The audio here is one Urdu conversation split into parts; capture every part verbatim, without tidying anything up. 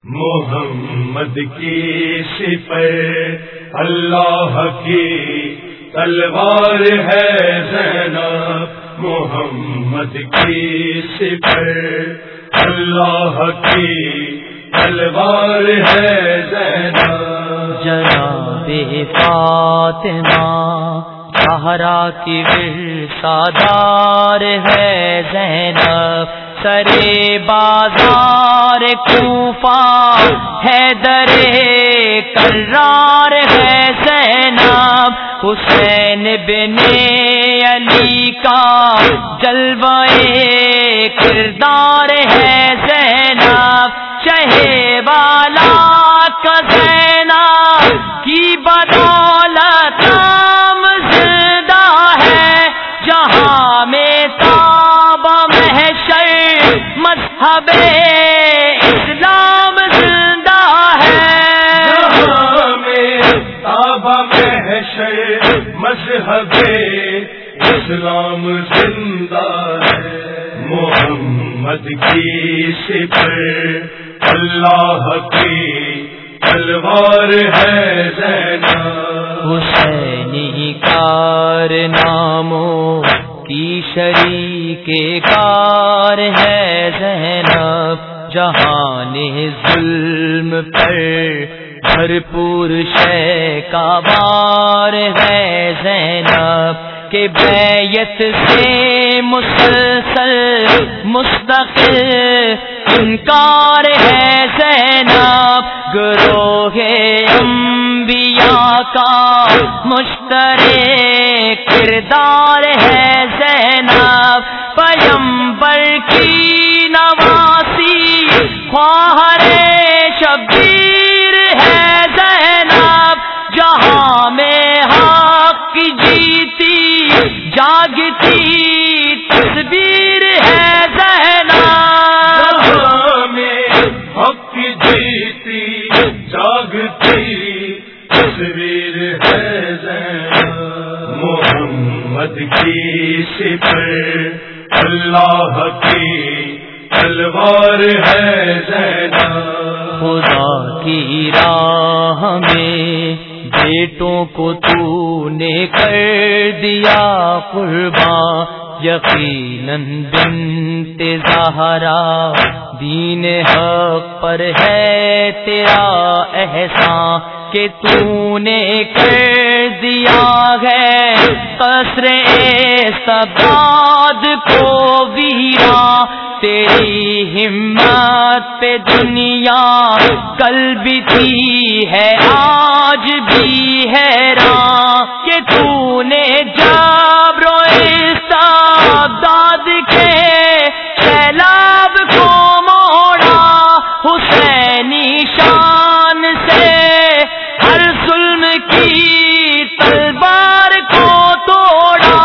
محمد کی صفت اللہ کی تلوار ہے زینب، محمد کی صفت اللہ کی تلوار ہے زینب، جناب فاطمہ زہرا کی ورثہ ہے زینب، سرے بازار کوفہ حیدر کرار ہے زینب، حسین بن علی کا جلوہ کردار ہے زینب، چہے والا کا زینب کی بدولت نام زندہ ہے، جہاں میں تاب محشر مذہب اسلام زندہ ہے، جہاں میں تاب محشر مذہب اسلام زندہ ہے، محمد کی صفت اللہ کی تلوار ہے زینب، حسینی کارناموں کی شریک کار ہے زینب، جہان ظلم پر بھرپور شے کا بار ہے زینب، کہ بیعت سے مسلسل مستقل انکار ہے زینب، گروہ انبیاء کا مشترک کردار ہے زینب، پیغمبر کی نواسی خواہر شبیر ہے زینب، جہاں میں حق کی جیتی جاگتی تصویر ہے زینب، جہاں میں حق کی جیتی جاگتی تصویر ہے زینب، محمد کی صفت اللہ کی تلوار ہے زینب، خدا کی راہ میں بیٹوں کو تو نے کر دیا قربان، یقیناً بنت زہرا دین حق پر ہے تیرا احسان، کہ تو نے کر دیا ہے قصر استبداد کو ویران، تیری ہمت پہ دنیا کل بھی تھی ہے آج بھی حیران، کہ تو نے جبر و استبداد کے سیلاب کو موڑا، حسینی شان سے ہر ظلم کی تلوار کو توڑا،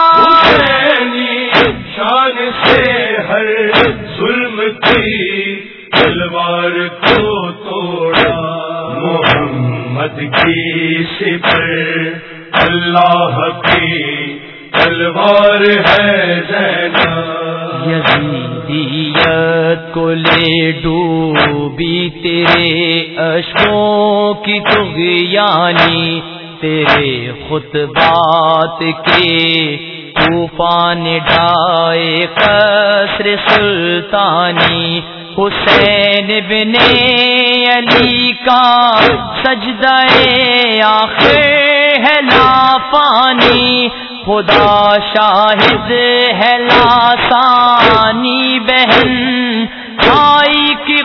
حسینی شان سے ہر ظلم کی تلوار کو توڑا، محمد کی صفت اللہ کی تلوار ہے زینب، یزیدیت کو لے ڈوبی تیرے اشکوں کی طغیانی، تیرے خطبات کے طوفان ڈھائے قصر سلطانی، حسین بن علی کا سجدہ آخر ہے لافانی، خدا شاہد ہے لاسانی بہن بھائی کی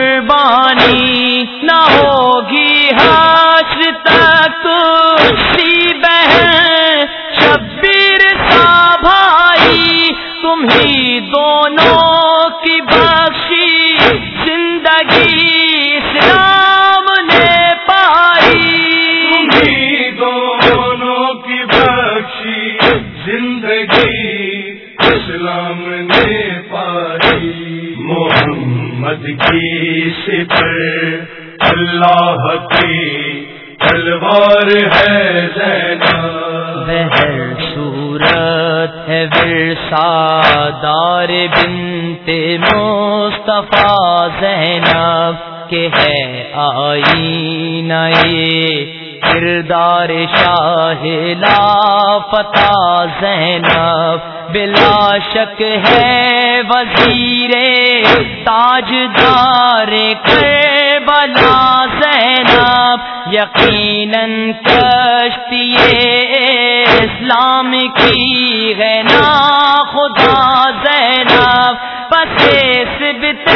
قربانی، نہ ہوگی حشر تک تو سی بہن شبیر سا بھائی، تم ہی دونوں کی بخشی زندگی اسلام نے پائی، تم ہی دونوں کی بخشی زندگی اسلام نے پائی، محمد کی صفت اللہ کی تلوار ہے زینب، بہر صورت محبت ہے ورثہ دار بنت مصطفیٰ زینب کہ ہے آئینہ کردار شاہ لافتہ زینب بلا شک ہے وزیر تاجدار کربلا زینب یقیناً کشتی اسلام کی ہے نا خدا زینب پسے سبت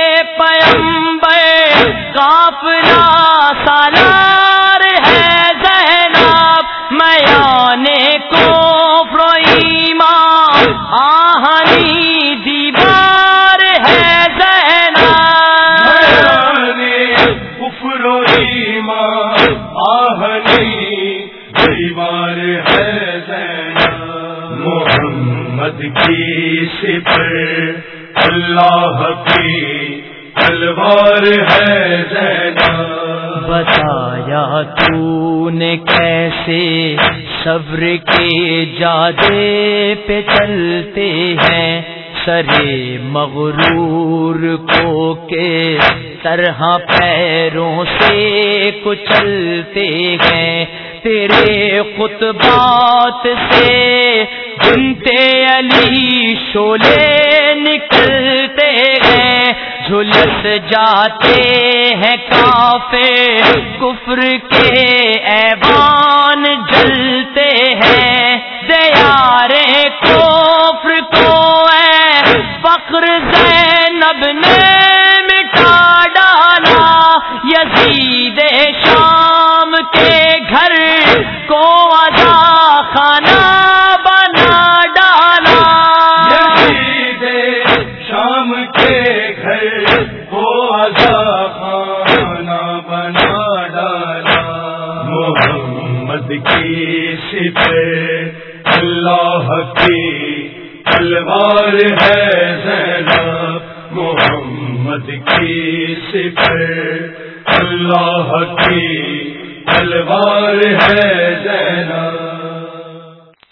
پیمبر قافلہ سالار ہے زینب میان کفر و ایمان آہنی دیوار ہے زینب میان کفر و ایمان آہنی دیوار ہے زینب محمد کی سپر اللہ کی تلوار ہے زینب بتایا تو نے کیسے صبر کے جادے پہ چلتے ہیں سرے مغرور کو کے طرح پیروں سے کچلتے ہیں تیرے خطبات سے بنتے علی شولے نکلتے ہیں جھلس جاتے ہیں کافر کفر کے ایوان جلتے ہیں دیارے کفر کو اے فخر زینب نے مٹا ڈالا یزید شام کے گھر کو عزا خانہ بنا ڈالا یزید شام کے گھر کو عزا خانہ بنا ڈالا محمد کی سپر اللہ کی تلوار ہے زینب محمد کی سپر اللہ کی تلوار ہے زینب